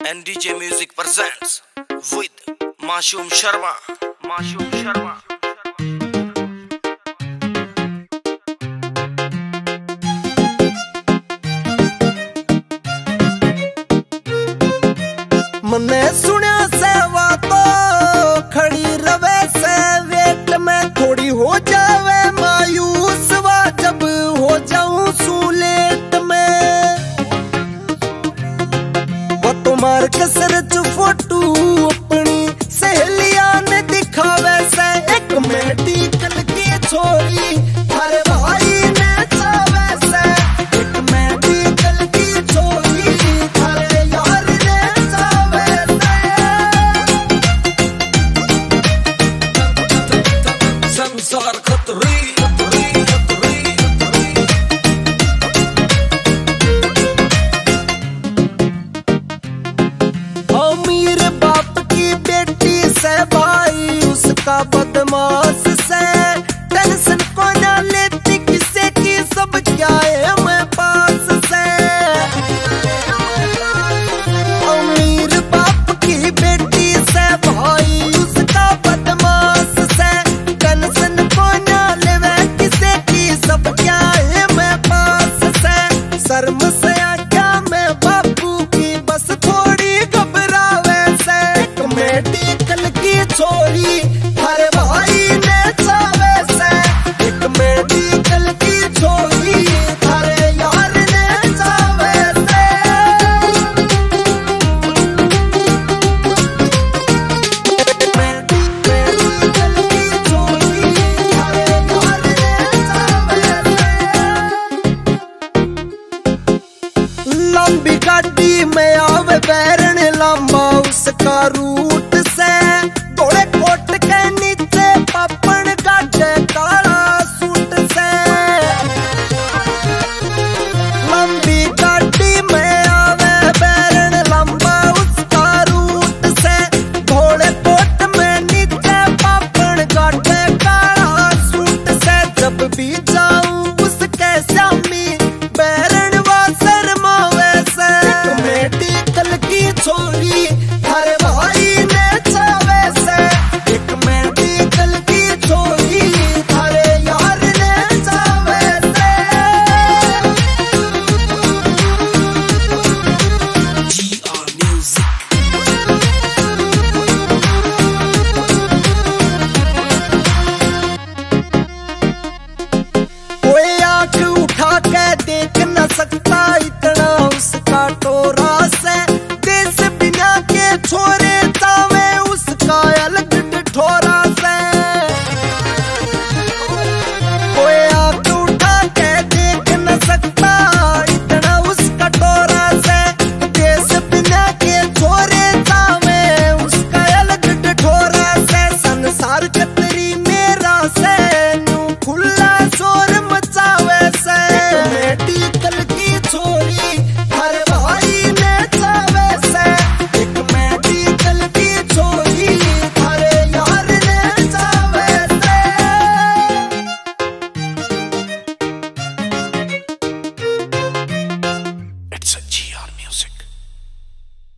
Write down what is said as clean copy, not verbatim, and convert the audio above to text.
NDJ Music presents with Mashoom Sharma. Mashoom Sharma. मने सुनिया सेवा तो खड़ी रवे से वेट में थोड़ी हो जावे मायूस वा जब हो जाऊं सुलेट में वो तुम्हार कसरत फोटो अपनी सहेलियां ने दिखावे से एक मेडिकल की छोरी हर भाई ने चावे से एक मेडिकल की छोरी हर यार ने चावे से संसार खतरी अमीर बाप की बेटी से भाई उसका बदमाश से टेंशन को ना लेती किसे की सब क्या है मैं पास से अमीर बाप की बेटी से भाई उसका बदमाश से टेंशन को ना लेवे किसे की सब क्या है मैं पास से शर्म से क्या मैं बापू की बस थोड़ी घबरावे से एक मेडिकल की छोरी हर भाई ने चावे से एक मेडिकल की छोरी हर यार ने चावे से मेडिकल की छोरी हर यार ने चावे से लंबी गाड़ी में आवे बैरन लंबा उसका रूट